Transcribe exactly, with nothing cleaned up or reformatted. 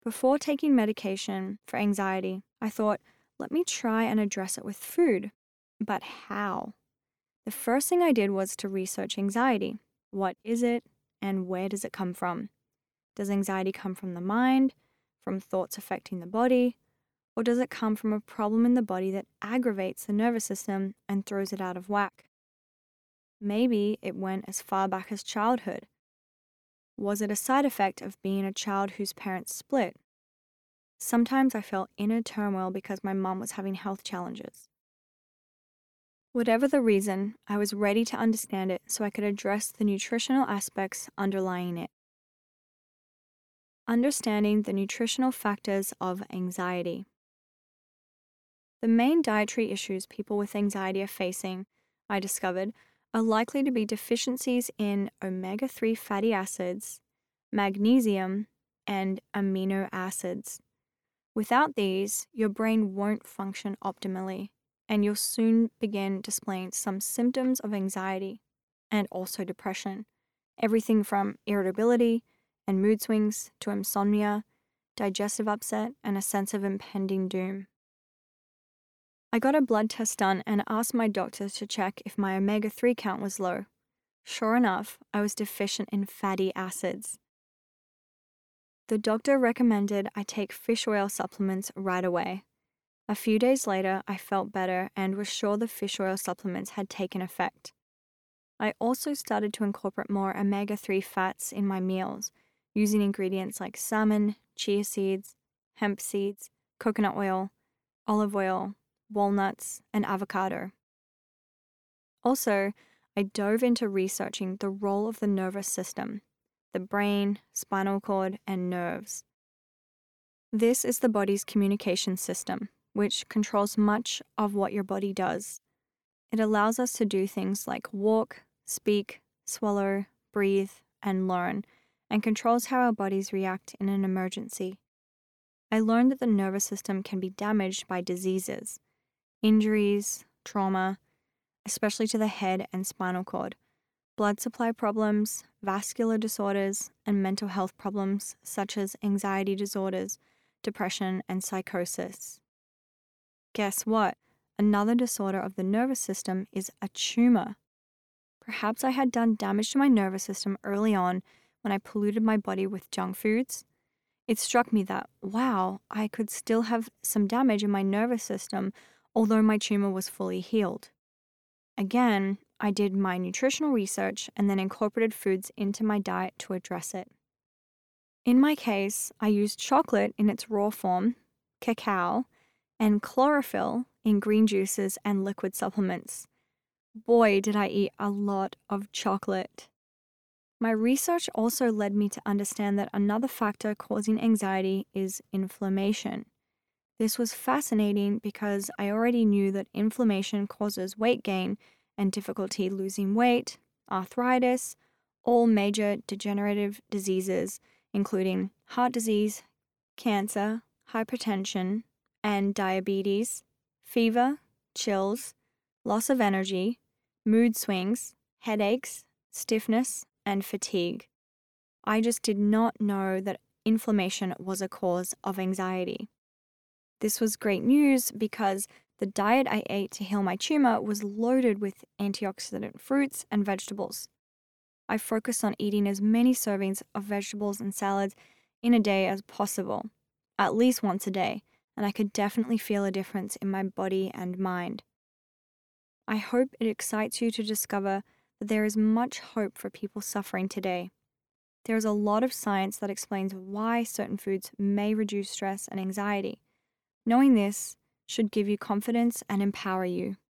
Before taking medication for anxiety, I thought, let me try and address it with food. But how? The first thing I did was to research anxiety. What is it, and where does it come from? Does anxiety come from the mind, from thoughts affecting the body, or does it come from a problem in the body that aggravates the nervous system and throws it out of whack? Maybe it went as far back as childhood. Was it a side effect of being a child whose parents split? Sometimes I felt inner turmoil because my mum was having health challenges. Whatever the reason, I was ready to understand it so I could address the nutritional aspects underlying it. Understanding the nutritional factors of anxiety. The main dietary issues people with anxiety are facing, I discovered, are likely to be deficiencies in omega three fatty acids, magnesium, and amino acids. Without these, your brain won't function optimally, and you'll soon begin displaying some symptoms of anxiety and also depression. Everything from irritability and mood swings to insomnia, digestive upset, and a sense of impending doom. I got a blood test done and asked my doctor to check if my omega three count was low. Sure enough, I was deficient in fatty acids. The doctor recommended I take fish oil supplements right away. A few days later, I felt better and was sure the fish oil supplements had taken effect. I also started to incorporate more omega three fats in my meals, using ingredients like salmon, chia seeds, hemp seeds, coconut oil, olive oil, walnuts, and avocado. Also, I dove into researching the role of the nervous system, the brain, spinal cord, and nerves. This is the body's communication system, which controls much of what your body does. It allows us to do things like walk, speak, swallow, breathe, and learn, and controls how our bodies react in an emergency. I learned that the nervous system can be damaged by diseases, injuries, trauma, especially to the head and spinal cord, blood supply problems, vascular disorders, and mental health problems such as anxiety disorders, depression, and psychosis. Guess what? Another disorder of the nervous system is a tumor. Perhaps I had done damage to my nervous system early on when I polluted my body with junk foods. It struck me that, wow, I could still have some damage in my nervous system although my tumor was fully healed. Again, I did my nutritional research and then incorporated foods into my diet to address it. In my case, I used chocolate in its raw form, cacao, and chlorophyll in green juices and liquid supplements. Boy, did I eat a lot of chocolate. My research also led me to understand that another factor causing anxiety is inflammation. This was fascinating because I already knew that inflammation causes weight gain and difficulty losing weight, arthritis, all major degenerative diseases, including heart disease, cancer, hypertension, and diabetes, fever, chills, loss of energy, mood swings, headaches, stiffness, and fatigue. I just did not know that inflammation was a cause of anxiety. This was great news because the diet I ate to heal my tumor was loaded with antioxidant fruits and vegetables. I focused on eating as many servings of vegetables and salads in a day as possible, at least once a day, and I could definitely feel a difference in my body and mind. I hope it excites you to discover that there is much hope for people suffering today. There is a lot of science that explains why certain foods may reduce stress and anxiety. Knowing this should give you confidence and empower you.